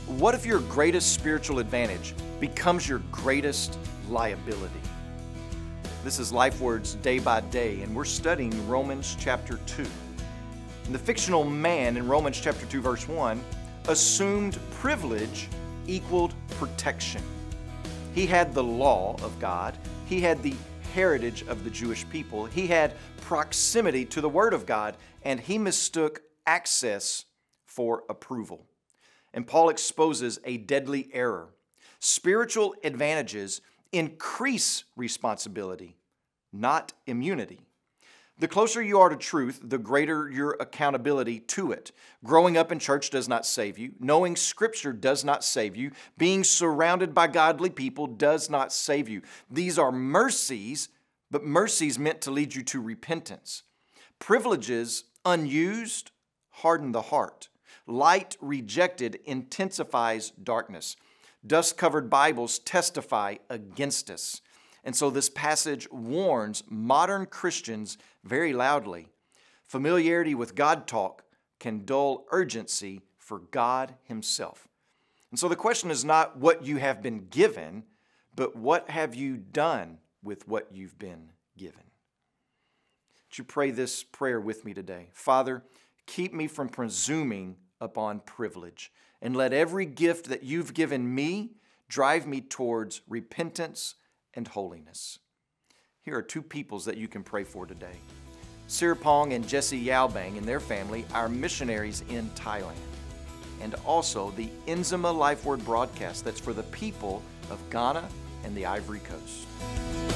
What if your greatest spiritual advantage becomes your greatest liability? This is LifeWords Day by Day, and we're studying Romans chapter 2. And the fictional man in Romans chapter 2, verse 1, assumed privilege equaled protection. He had the law of God. He had the heritage of the Jewish people. He had proximity to the Word of God, and he mistook access for approval. And Paul exposes a deadly error. Spiritual advantages increase responsibility, not immunity. The closer you are to truth, the greater your accountability to it. Growing up in church does not save you. Knowing Scripture does not save you. Being surrounded by godly people does not save you. These are mercies, but mercies meant to lead you to repentance. Privileges unused harden the heart. Light rejected intensifies darkness. Dust-covered Bibles testify against us. And so this passage warns modern Christians very loudly. Familiarity with God talk can dull urgency for God Himself. And so the question is not what you have been given, but what have you done with what you've been given? Would you pray this prayer with me today? Father, keep me from presuming upon privilege, and let every gift that you've given me drive me towards repentance and holiness. Here are two peoples that you can pray for today. Sirapong and Jesse Yaobang and their family, our missionaries in Thailand. And also the Inzima Life Word broadcast that's for the people of Ghana and the Ivory Coast.